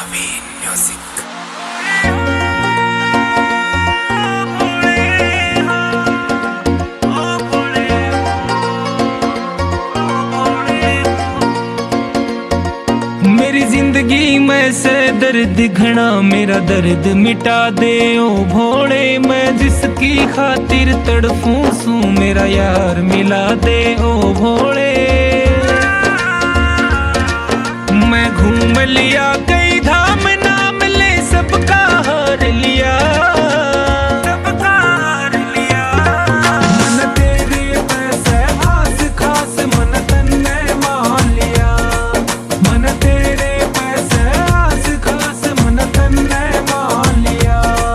नवीन music. मेरी जिंदगी में से दर्द घना, मेरा दर्द मिटा दे ओ भोले। मैं जिसकी खातिर तड़फूं सू, मेरा यार मिला दे ओ भोले। मैं घूम लिया कई धाम, नाम ले सबका हार लिया, सबका हार लिया। मन तेरे पैसे आस खास, मन तन्ने मान लिया। मन तेरे पैसे आस खास, मन तन्ने मान लिया।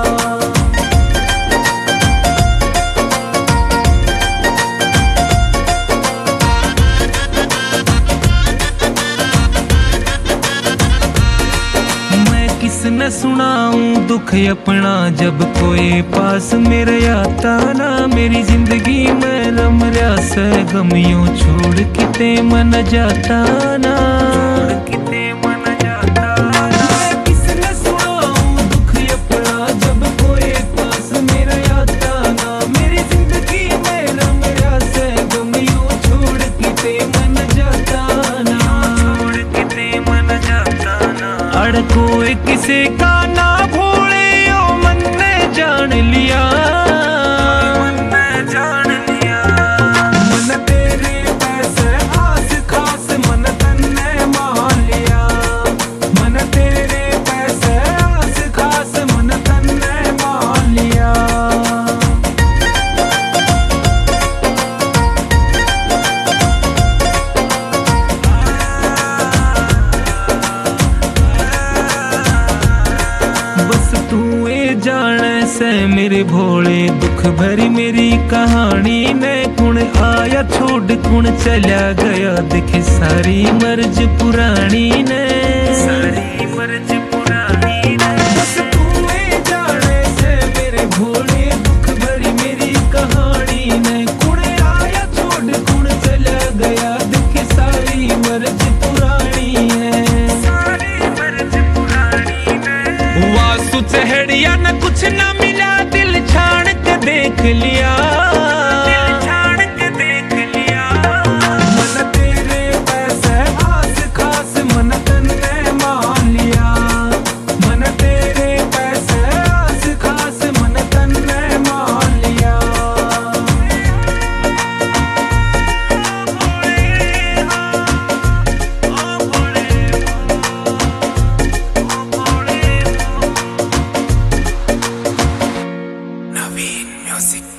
किसने सुनाऊं दुख अपना, जब कोई पास मेरे आता ना। मेरी जिंदगी में रम रहा से गम, यूं छोड़ किते मन जाता ना, छोड़ किते मन जाता ना। किसने सुनाऊं दुख अपना, जब कोई पास मेरे आता ना। मेरी जिंदगी में रम रहा से गम, यूं छोड़ किते मन जाता ना, छोड़ किते मन जाता ना। अड़ कोई किसी का ना भूले, ओ मन ने जान लिया, मन ने जान लिया। मन तेरे पैसे आस खास, मन तन्ने मान लिया। मन तेरे पैसे आस खास, मन तन्ने मान लिया। बस तू ये जाने से मेरे भोले, दुख भरी मेरी कहानी ने। कुण आया छोड़ कुण चला गया, देखे सारी मर्ज पुरानी ने, सारी मर्ज पुरानी ने। बस तू ये जाने से मेरे भोले, दुख भरी मेरी कहानी ने। कुण आया छोड़ कुण चला गया, देखे सारी मर्ज पुरानी है, सारी मर्ज पुरानी है। वासु चढ़िया न कुछ न मिला, दिल छाड़ के देख लिया, दिल छाड़ के देख लिया। मन तेरे पैसे आस खास, मन तन्ने मान लिया। मन तेरे पैसे आस खास, मन तन्ने मान लिया। नवीन म्यूजिक।